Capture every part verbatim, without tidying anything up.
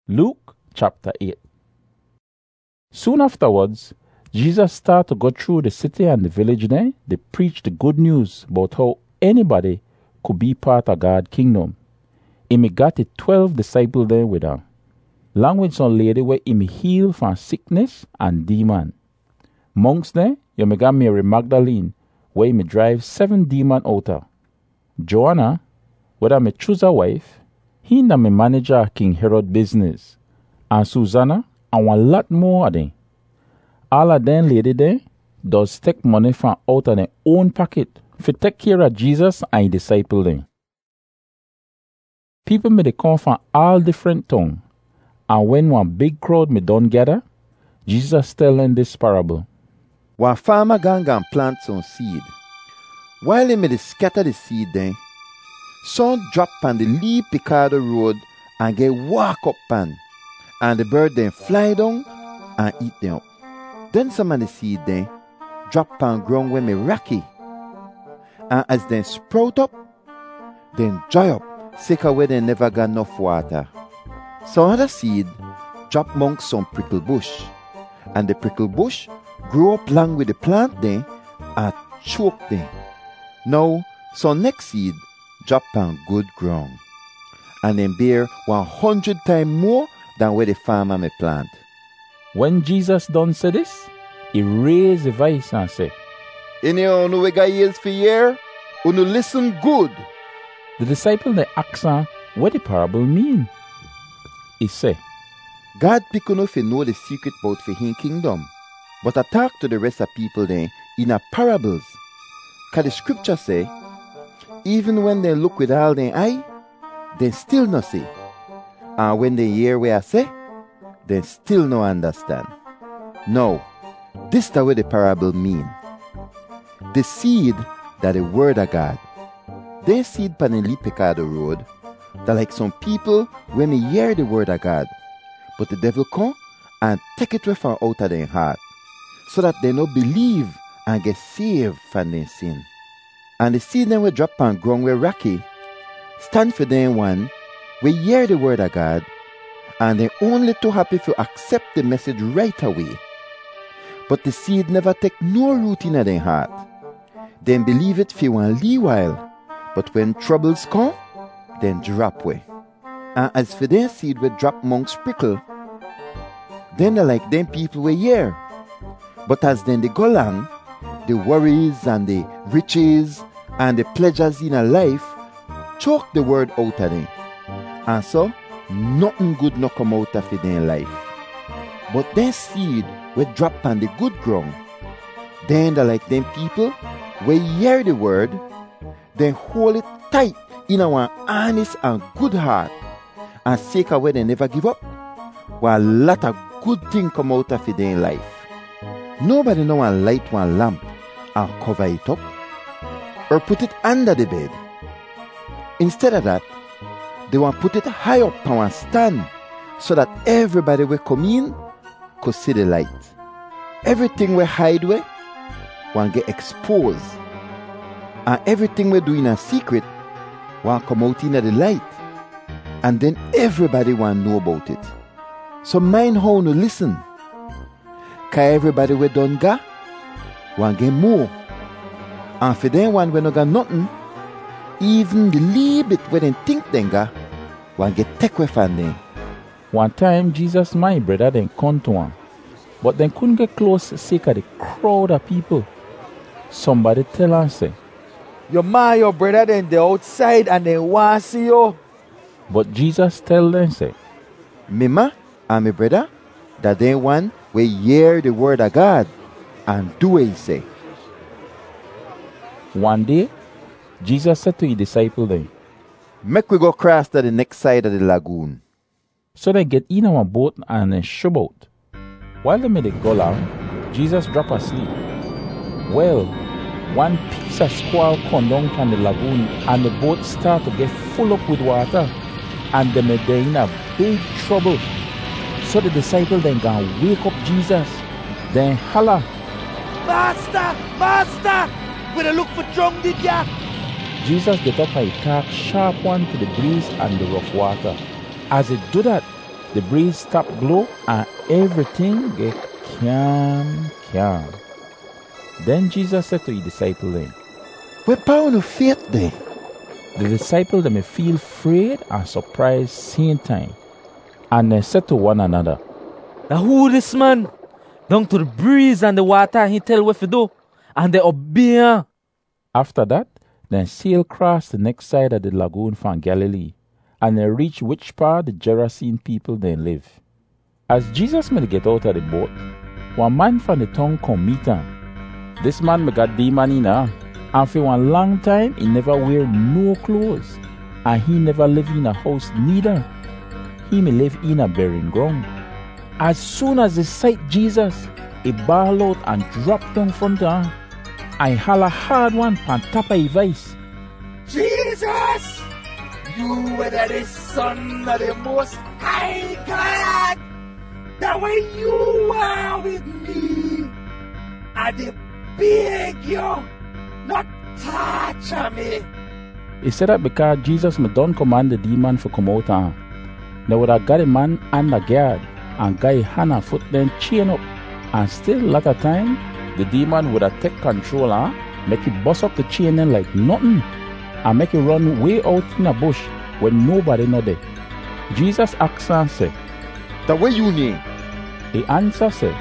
Luke chapter eight. Soon afterwards, Jesus started to go through the city and the village there. They preached the good news about how anybody could be part of God's kingdom. He got the twelve disciples there with him. Along with some lady where he healed from sickness and demon. Monks there, you may got Mary Magdalene, where he drive seven demon out of. Joanna, where me choose a wife, he na me manager King Herod business. And Susanna, and one lot more of them. All of them lady there does take money from out of their own pocket for take care of Jesus and his disciple them. People may they come from all different tongues. And when one big crowd may done gather, Jesus tell them this parable. One farmer gang and plant some seed. While he may scatter the seed then, some drop on the Lee Picado road and get walk up pan. And the bird then fly down and eat them up. Then some of the seed then drop on ground where me rocky. And as they sprout up, then dry up, sick where they never got enough water. Some other seed drop amongst some prickle bush. And the prickle bush grow up along with the plant then and choke them. Now, some next seed drop on good ground. And then bear one hundred times more than where the farmer may plant. When Jesus done say this, he raised his voice and said, Any of you got ears for hear, you listen good. The disciple they asked him what the parable mean. He said, God pick on if you know the secret about for his kingdom, but I talk to the rest of people then in a parables. Cause the scripture say, even when they look with all their eye, they still no see. And when they hear what I say, they still no understand. Now, this is the way the parable mean. The seed that the word of God. They seed pan the Picado road, that like some people when they hear the word of God, but the devil come and take it away from out of their heart, so that they no believe and get saved from their sin. And the seed then will drop on ground where rocky, stand for them one, we hear the word of God, and they're only too happy to accept the message right away. But the seed never take no root in their heart. Then believe it for one little while, but when troubles come, then drop away. And as for their seed will drop amongst prickle, then they like them people we hear. But as then they go along, the worries and the riches and the pleasures in a life choke the word out of them. And so, nothing good no come out of their life. But their seed will drop on the good ground. Then they like them people, we hear the word, then hold it tight in our honest and good heart, and seek away they never give up, while a lot of good things come out of their life. Nobody no one light one lamp and cover it up, or put it under the bed. Instead of that, they want put it high up on one stand, so that everybody will come in could see the light. Everything we hide away, one get exposed. And everything we do in a secret, one come out in the light. And then everybody want know about it. So mind how to listen. Cause everybody we done got, one get more. And for them one we no got nothing, even the little bit where they think they got, one get take away from them. One time Jesus my brother then come to him, but then couldn't get close sake of the crowd of people. Somebody tell him say, your ma, your brother then they outside and they want to see you. But Jesus tell them say, me ma and my brother, that they one will hear the word of God and do what he say. One day, Jesus said to his disciples then, make we go cross to the next side of the lagoon. So they get in our boat and then shove out. While they made it go along, Jesus drop asleep. Well, one piece of squall come down from the lagoon and the boat start to get full up with water, and they made they in a big trouble. So the disciples then gonna wake up Jesus, then holler, Master! Master! We look for drunk did ya? Jesus get up and he talk sharp one to the breeze and the rough water. As he do that, The breeze stop blow and everything get calm, calm. Then Jesus said to his disciples then, Where power no faith then? the disciples them feel afraid and surprised same time. And they said to one another, Now who this man? Down to the breeze and the water, he tell what to do. And they obey. After that, they sail across the next side of the lagoon from Galilee, and they reach which part the Gerasene people then live. As Jesus may get out of the boat, one man from the town come meet him. This man may got demon in her, and for one long time he never wear no clothes, and he never live in a house neither. He may live in a barren ground. As soon as he sight Jesus, he bawl out and drop down front of him. I holler hard one on top of his voice. Jesus! You were the Son of the Most High God! The way you are with me! I did beg you not touch me! He said that because Jesus me done command the demon for come out of him. They would have got a man under guard and got a hand and foot then chain up. And still a lot of time, the demon would have take control and make it bust up the chain then like nothing. And make it run way out in a bush when nobody know there. Jesus asked and said, The way you name? He answer said,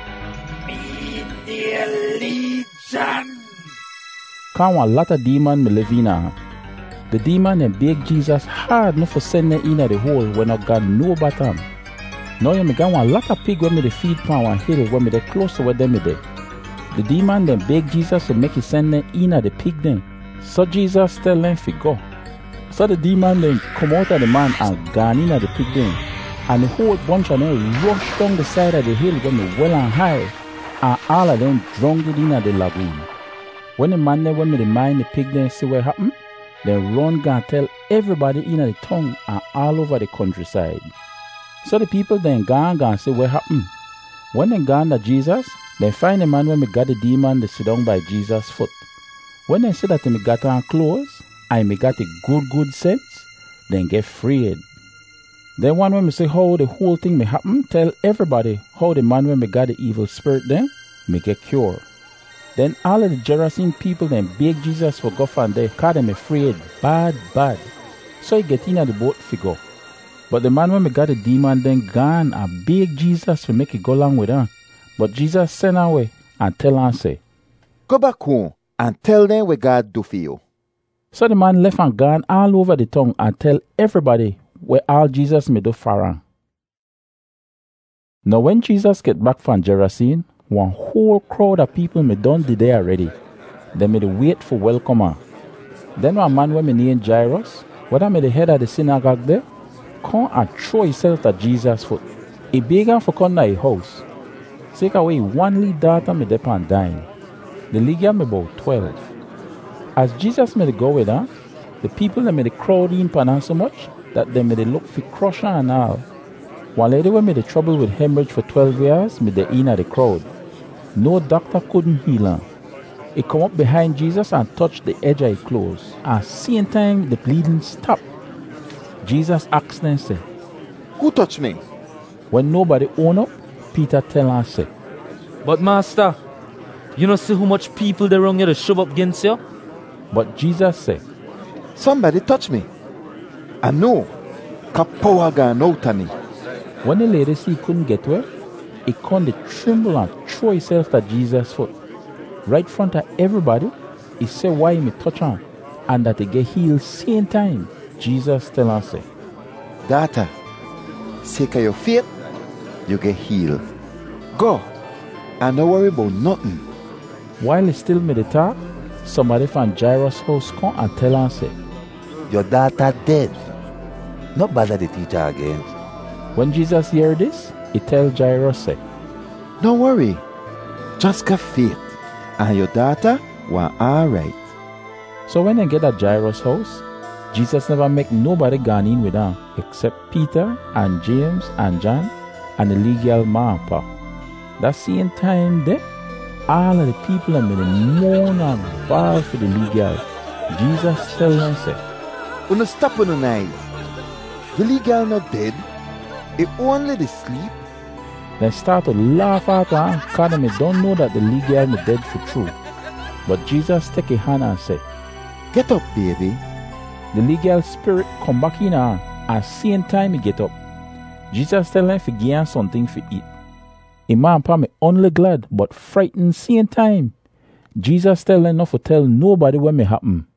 Me the Legion! Come a lot of demon me live in her. The demon and beg Jesus hard not for send them in the hole when I got no bottom. Now you me got one lot of pig when me the feed pan one hill when me the close to where them me there. The demon then beg Jesus to make it send them in the pig then. So Jesus tell them to go. So the demon then come out of the man and gone in at the pig then. And the whole bunch of them rush down the side of the hill when they well and high. And all of them drowned in the lagoon. When the man then went me the mind the pig then see what happened, then run and tell everybody in the town and all over the countryside. So the people then gone and say what happened. When they gone to Jesus, they find the man when me got the demon to sit down by Jesus' foot. When they say that me got on clothes, I me got a good good sense, then get freed. Then one when me say how the whole thing may happen, tell everybody how the man when me got the evil spirit then, me get cured. Then all of the Gerasene people then beg Jesus for go from there, cause them afraid, bad, bad. So he get in the boat for go. But the man when me got the demon then gone and beg Jesus for make it go along with her. But Jesus sent away and tell her say, Go back home and tell them what God do for you. So the man left and gone all over the town and tell everybody where all Jesus may do for him. Now when Jesus get back from Gerasene, one whole crowd of people me done the day already. They made wait for welcome her. Then one man when me named Jairus, whether me the head of the synagogue there, come and throw himself at Jesus' foot. He beg him for come to his house. Take away one little daughter me dey pan dying. The legal me about twelve. As Jesus made go with her, the people that made the crowd in pan her so much that they made look for crush her and all. One lady when made the trouble with hemorrhage for twelve years made the in of the crowd. No doctor couldn't heal her. He come up behind Jesus and touched the edge of his clothes. At the same time the bleeding stopped. Jesus asked them say, Who touched me? When nobody own up, Peter tell her say, But master, you know see how much people they wrong you to shove up against you? But Jesus said, Somebody touched me. I know, cause power gone out of me. When the lady see he couldn't get well, he come to tremble and throw himself at Jesus' foot. Right front of everybody, he said why he may touch her and that he get healed same time. Jesus tell her say, Daughter, sake of your faith, you get healed. Go, and don't worry about nothing. While he still made the talk, somebody from Jairus' house come and tell her say, Your daughter dead. Not bother the teacher again. When Jesus hear this, he tell Jairus say, Don't worry, just get faith, and your daughter will alright. So when they get at Jairus' house, Jesus never make nobody gone in with her except Peter and James and John and the legal ma and pa. That same time there, all of the people are made moan and bawl for the legal. Jesus tell them say, Una stop on the knife. The legal not dead. It only the sleep. Then start to laugh at her, cause them don't know that the little girl me dead for true. But Jesus take a hand and say, Get up, baby. the little girl spirit come back in her, and same time he get up. Jesus tell him to give her something to eat. A man pa me only glad, but frightened same time. Jesus tell him not to tell nobody what may happen.